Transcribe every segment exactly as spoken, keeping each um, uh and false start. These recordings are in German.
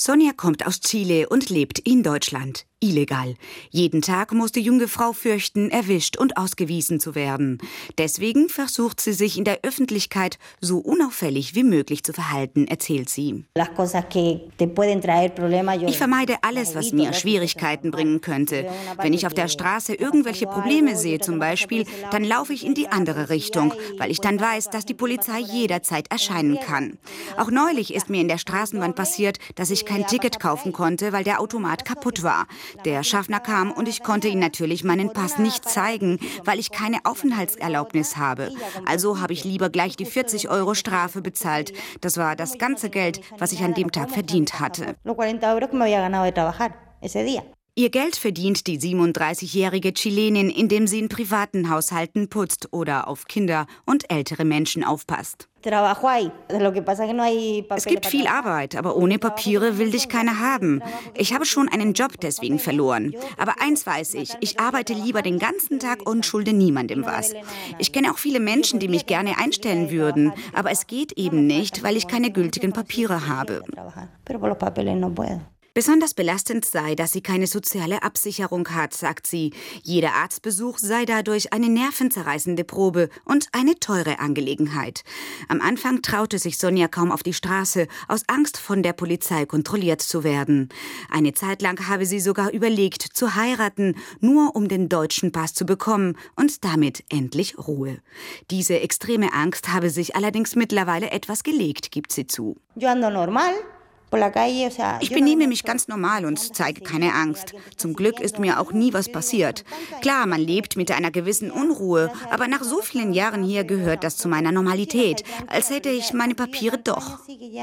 Sonja kommt aus Chile und lebt in Deutschland. Illegal. Jeden Tag muss die junge Frau fürchten, erwischt und ausgewiesen zu werden. Deswegen versucht sie sich in der Öffentlichkeit so unauffällig wie möglich zu verhalten, erzählt sie. Ich vermeide alles, was mir Schwierigkeiten bringen könnte. Wenn ich auf der Straße irgendwelche Probleme sehe zum Beispiel, dann laufe ich in die andere Richtung, weil ich dann weiß, dass die Polizei jederzeit erscheinen kann. Auch neulich ist mir in der Straßenbahn passiert, dass ich kein Ticket kaufen konnte, weil der Automat kaputt war. Der Schaffner kam und ich konnte ihm natürlich meinen Pass nicht zeigen, weil ich keine Aufenthaltserlaubnis habe. Also habe ich lieber gleich die vierzig Euro Strafe bezahlt. Das war das ganze Geld, was ich an dem Tag verdient hatte. Ihr Geld verdient die siebenunddreißigjährige Chilenin, indem sie in privaten Haushalten putzt oder auf Kinder und ältere Menschen aufpasst. Es gibt viel Arbeit, aber ohne Papiere will dich keiner haben. Ich habe schon einen Job deswegen verloren. Aber eins weiß ich, ich arbeite lieber den ganzen Tag und schulde niemandem was. Ich kenne auch viele Menschen, die mich gerne einstellen würden, aber es geht eben nicht, weil ich keine gültigen Papiere habe. Besonders belastend sei, dass sie keine soziale Absicherung hat, sagt sie. Jeder Arztbesuch sei dadurch eine nervenzerreißende Probe und eine teure Angelegenheit. Am Anfang traute sich Sonja kaum auf die Straße, aus Angst, von der Polizei kontrolliert zu werden. Eine Zeit lang habe sie sogar überlegt, zu heiraten, nur um den deutschen Pass zu bekommen und damit endlich Ruhe. Diese extreme Angst habe sich allerdings mittlerweile etwas gelegt, gibt sie zu. Ich benehme mich ganz normal und zeige keine Angst. Zum Glück ist mir auch nie was passiert. Klar, man lebt mit einer gewissen Unruhe, aber nach so vielen Jahren hier gehört das zu meiner Normalität, als hätte ich meine Papiere doch.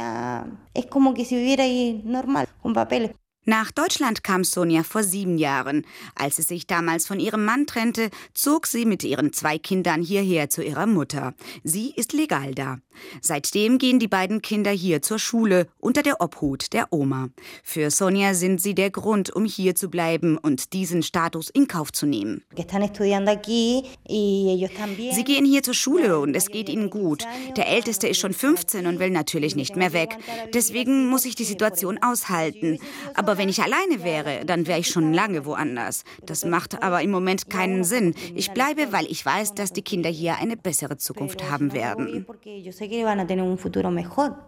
Nach Deutschland kam Sonja vor sieben Jahren. Als sie sich damals von ihrem Mann trennte, zog sie mit ihren zwei Kindern hierher zu ihrer Mutter. Sie ist legal da. Seitdem gehen die beiden Kinder hier zur Schule unter der Obhut der Oma. Für Sonja sind sie der Grund, um hier zu bleiben und diesen Status in Kauf zu nehmen. Sie gehen hier zur Schule und es geht ihnen gut. Der Älteste ist schon fünfzehn und will natürlich nicht mehr weg. Deswegen muss ich die Situation aushalten. Aber wenn ich alleine wäre, dann wäre ich schon lange woanders. Das macht aber im Moment keinen Sinn. Ich bleibe, weil ich weiß, dass die Kinder hier eine bessere Zukunft haben werden.